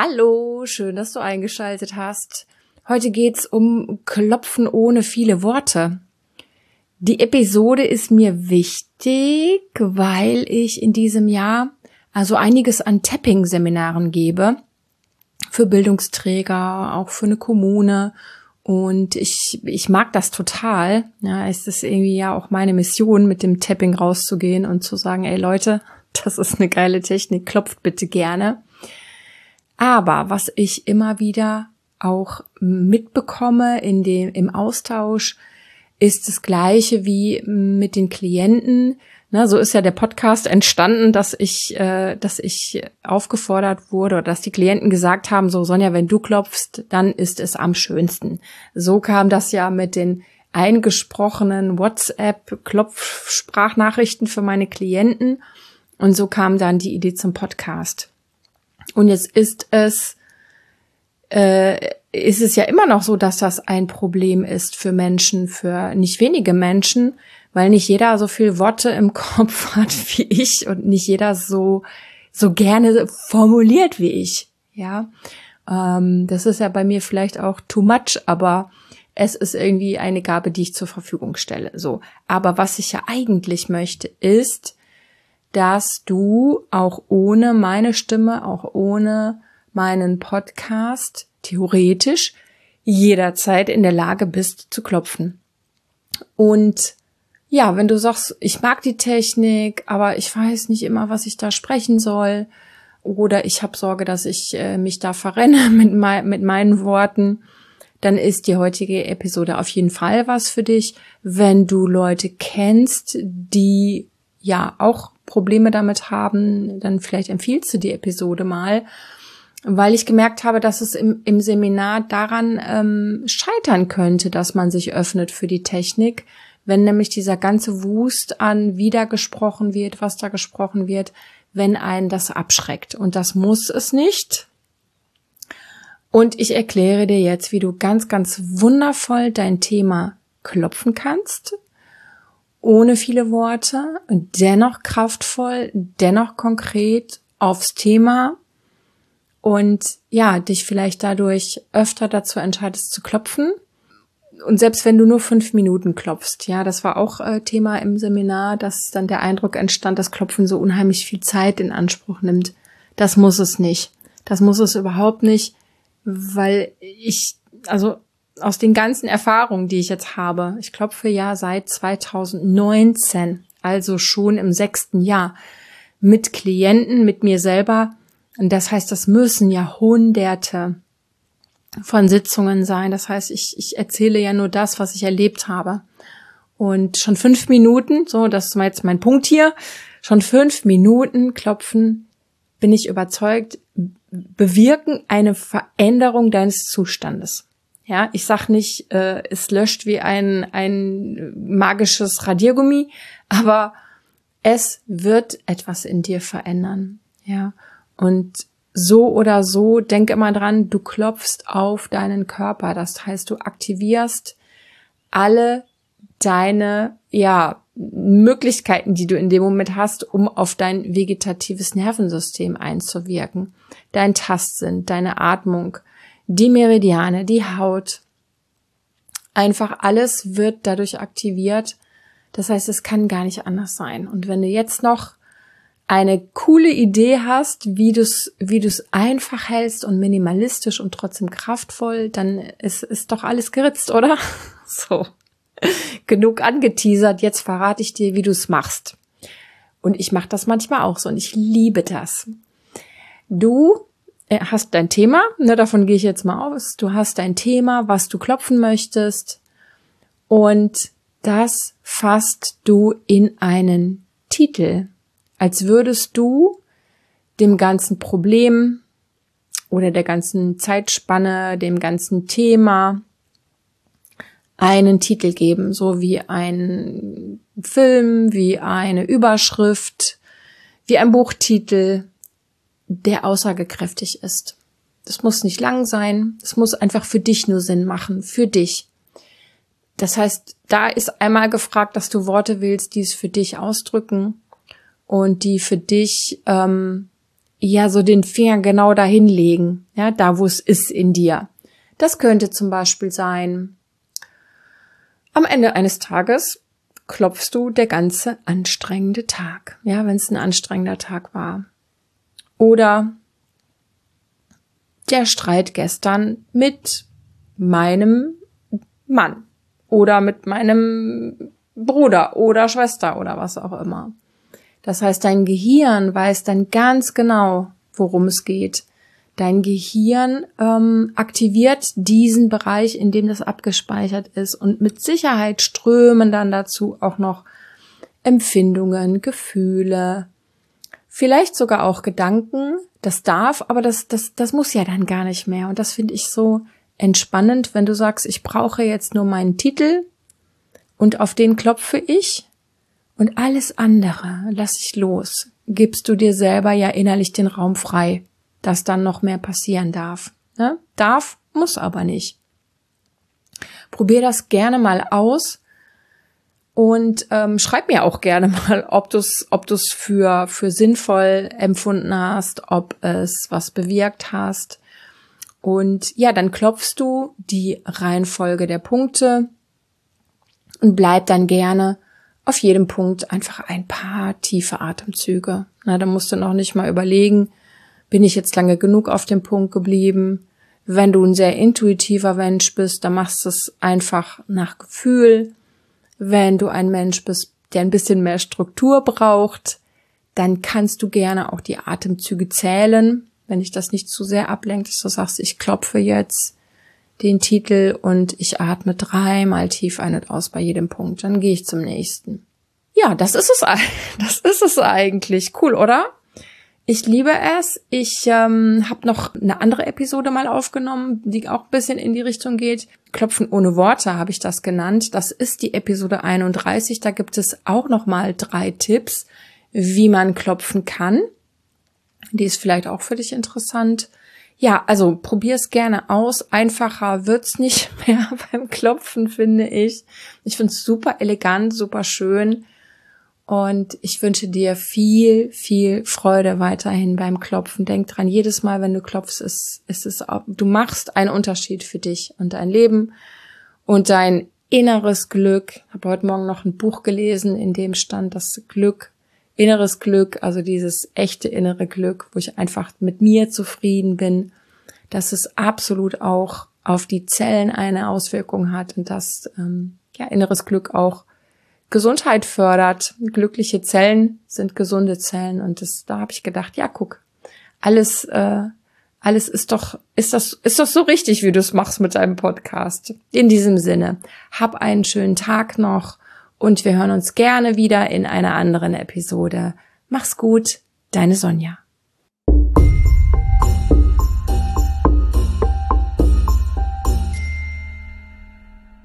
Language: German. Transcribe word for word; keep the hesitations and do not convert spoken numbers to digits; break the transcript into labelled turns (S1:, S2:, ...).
S1: Hallo, schön, dass du eingeschaltet hast. Heute geht's um Klopfen ohne viele Worte. Die Episode ist mir wichtig, weil ich in diesem Jahr also einiges an Tapping-Seminaren gebe. Für Bildungsträger, auch für eine Kommune. Und ich, ich mag das total. Ja, es ist irgendwie ja auch meine Mission, mit dem Tapping rauszugehen und zu sagen, ey Leute, das ist eine geile Technik, klopft bitte gerne. Aber was ich immer wieder auch mitbekomme in dem, im Austausch, ist das Gleiche wie mit den Klienten. Na, so ist ja der Podcast entstanden, dass ich, äh, dass ich aufgefordert wurde oder dass die Klienten gesagt haben, so Sonja, wenn du klopfst, dann ist es am schönsten. So kam das ja mit den eingesprochenen WhatsApp-Klopfsprachnachrichten für meine Klienten und so kam dann die Idee zum Podcast. Und jetzt ist es, äh, ist es ja immer noch so, dass das ein Problem ist für Menschen, für nicht wenige Menschen, weil nicht jeder so viel Worte im Kopf hat wie ich und nicht jeder so so gerne formuliert wie ich. Ja, ähm, das ist ja bei mir vielleicht auch too much, aber es ist irgendwie eine Gabe, die ich zur Verfügung stelle. So, aber was ich ja eigentlich möchte, ist, dass du auch ohne meine Stimme, auch ohne meinen Podcast theoretisch jederzeit in der Lage bist zu klopfen. Und ja, wenn du sagst, ich mag die Technik, aber ich weiß nicht immer, was ich da sprechen soll, oder ich habe Sorge, dass ich äh, mich da verrenne mit, mein, mit meinen Worten, dann ist die heutige Episode auf jeden Fall was für dich. Wenn du Leute kennst, die ja auch Probleme damit haben, dann vielleicht empfiehlst du die Episode mal, weil ich gemerkt habe, dass es im, im Seminar daran ähm, scheitern könnte, dass man sich öffnet für die Technik, wenn nämlich dieser ganze Wust an wie da gesprochen wird, was da gesprochen wird, wenn einen das abschreckt. Und das muss es nicht. Und ich erkläre dir jetzt, wie du ganz, ganz wundervoll dein Thema klopfen kannst, ohne viele Worte, dennoch kraftvoll, dennoch konkret aufs Thema und ja, dich vielleicht dadurch öfter dazu entscheidest zu klopfen. Und selbst wenn du nur fünf Minuten klopfst, ja, das war auch äh, Thema im Seminar, dass dann der Eindruck entstand, dass Klopfen so unheimlich viel Zeit in Anspruch nimmt. Das muss es nicht. Das muss es überhaupt nicht, weil ich, also aus den ganzen Erfahrungen, die ich jetzt habe, ich klopfe ja seit zweitausendneunzehn, also schon im sechsten Jahr, mit Klienten, mit mir selber. Und das heißt, das müssen ja Hunderte von Sitzungen sein. Das heißt, ich, ich erzähle ja nur das, was ich erlebt habe. Und schon fünf Minuten, so, das ist jetzt mein Punkt hier, schon fünf Minuten klopfen, bin ich überzeugt, bewirken eine Veränderung deines Zustandes. Ja, ich sag nicht, äh, es löscht wie ein ein magisches Radiergummi, aber es wird etwas in dir verändern. Ja, und so oder so, denk immer dran, du klopfst auf deinen Körper. Das heißt, du aktivierst alle deine ja Möglichkeiten, die du in dem Moment hast, um auf dein vegetatives Nervensystem einzuwirken. Dein Tastsinn, deine Atmung, die Meridiane, die Haut, einfach alles wird dadurch aktiviert. Das heißt, es kann gar nicht anders sein. Und wenn du jetzt noch eine coole Idee hast, wie du es wie du es einfach hältst und minimalistisch und trotzdem kraftvoll, dann ist, ist doch alles geritzt, oder? So, genug angeteasert. Jetzt verrate ich dir, wie du es machst. Und ich mache das manchmal auch so und ich liebe das. Du hast dein Thema, ne, davon gehe ich jetzt mal aus. Du hast dein Thema, was du klopfen möchtest und das fasst du in einen Titel, als würdest du dem ganzen Problem oder der ganzen Zeitspanne, dem ganzen Thema einen Titel geben, so wie ein Film, wie eine Überschrift, wie ein Buchtitel, der aussagekräftig ist. Das muss nicht lang sein, es muss einfach für dich nur Sinn machen, für dich. Das heißt, da ist einmal gefragt, dass du Worte wählst, die es für dich ausdrücken und die für dich ähm, ja so den Finger genau dahin legen, ja, da wo es ist in dir. Das könnte zum Beispiel sein, am Ende eines Tages klopfst du der ganze anstrengende Tag, ja, wenn es ein anstrengender Tag war. Oder der Streit gestern mit meinem Mann oder mit meinem Bruder oder Schwester oder was auch immer. Das heißt, dein Gehirn weiß dann ganz genau, worum es geht. Dein Gehirn ähm, aktiviert diesen Bereich, in dem das abgespeichert ist. Und mit Sicherheit strömen dann dazu auch noch Empfindungen, Gefühle, vielleicht sogar auch Gedanken. Das darf, aber das, das, das muss ja dann gar nicht mehr. Und das finde ich so entspannend, wenn du sagst, ich brauche jetzt nur meinen Titel und auf den klopfe ich und alles andere lass ich los. Gibst du dir selber ja innerlich den Raum frei, dass dann noch mehr passieren darf. Ne? Darf, muss aber nicht. Probier das gerne mal aus und ähm, schreib mir auch gerne mal, ob du es ob du's für, für sinnvoll empfunden hast, ob es was bewirkt hast. Und ja, dann klopfst du die Reihenfolge der Punkte und bleib dann gerne auf jedem Punkt einfach ein paar tiefe Atemzüge. Na, da musst du noch nicht mal überlegen, bin ich jetzt lange genug auf dem Punkt geblieben? Wenn du ein sehr intuitiver Mensch bist, dann machst du es einfach nach Gefühl. Wenn du ein Mensch bist, der ein bisschen mehr Struktur braucht, dann kannst du gerne auch die Atemzüge zählen, wenn dich das nicht zu sehr ablenkt, dass du sagst, ich klopfe jetzt den Titel und ich atme dreimal tief ein und aus bei jedem Punkt. Dann gehe ich zum nächsten. Ja, das ist es, das ist es eigentlich. Cool, oder? Ich liebe es. Ich ähm, habe noch eine andere Episode mal aufgenommen, die auch ein bisschen in die Richtung geht. Klopfen ohne Worte habe ich das genannt. Das ist die Episode einunddreißig. Da gibt es auch noch mal drei Tipps, wie man klopfen kann. Die ist vielleicht auch für dich interessant. Ja, also probier es gerne aus. Einfacher wird's nicht mehr beim Klopfen, finde ich. Ich finde es super elegant, super schön. Und ich wünsche dir viel, viel Freude weiterhin beim Klopfen. Denk dran, jedes Mal, wenn du klopfst, ist, ist es, du machst einen Unterschied für dich und dein Leben und dein inneres Glück. Ich habe heute Morgen noch ein Buch gelesen, in dem stand das Glück, inneres Glück, also dieses echte innere Glück, wo ich einfach mit mir zufrieden bin, dass es absolut auch auf die Zellen eine Auswirkung hat und dass ähm, ja inneres Glück auch Gesundheit fördert. Glückliche Zellen sind gesunde Zellen und das, da habe ich gedacht, ja, guck, alles, äh, alles ist doch, ist das, ist doch so richtig, wie du es machst mit deinem Podcast. In diesem Sinne, hab einen schönen Tag noch und wir hören uns gerne wieder in einer anderen Episode. Mach's gut, deine Sonja.